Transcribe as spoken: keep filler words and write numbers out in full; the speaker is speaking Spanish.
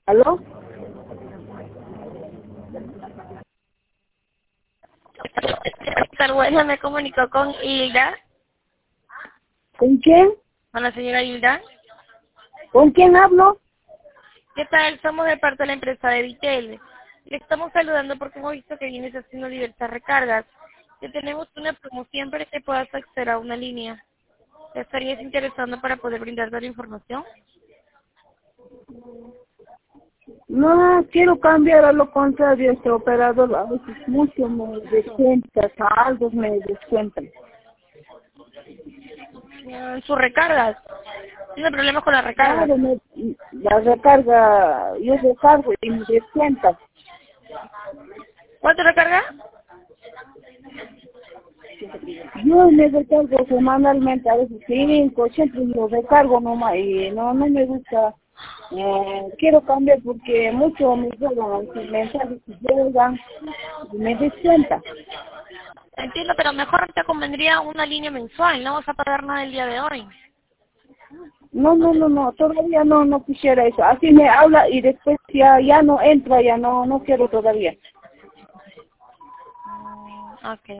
¿Aló? Tal vez me comunicó con Hilda, ¿Con quién? con la señora Hilda. ¿Con quién hablo? ¿Qué tal? Somos de parte de la empresa de Vitel. Le estamos saludando porque hemos visto que vienes haciendo diversas recargas. Que tenemos una promoción para que puedas acceder a una línea. ¿Te estarías interesando para poder brindarte la información? No, quiero cambiar a lo contrario, este operador a veces mucho me descuenta, algo me descuenta. Mm, ¿Sus recargas? ¿Tiene problemas con las recargas? Claro, me, la recarga, yo recargo y me descuenta. ¿Cuánto recarga? Yo me recargo semanalmente, a veces cinco, siempre lo recargo nomás y no, no me gusta. Eh, quiero cambiar porque mucho me llegan sus mensajes que llegan y me descuenta. Entiendo, pero mejor te convendría una línea mensual. No vas a pagar nada el día de hoy. No, no, no, no, todavía no, no quisiera eso. Así me habla y después ya, ya no entra, ya no, no quiero todavía. Mm, ok.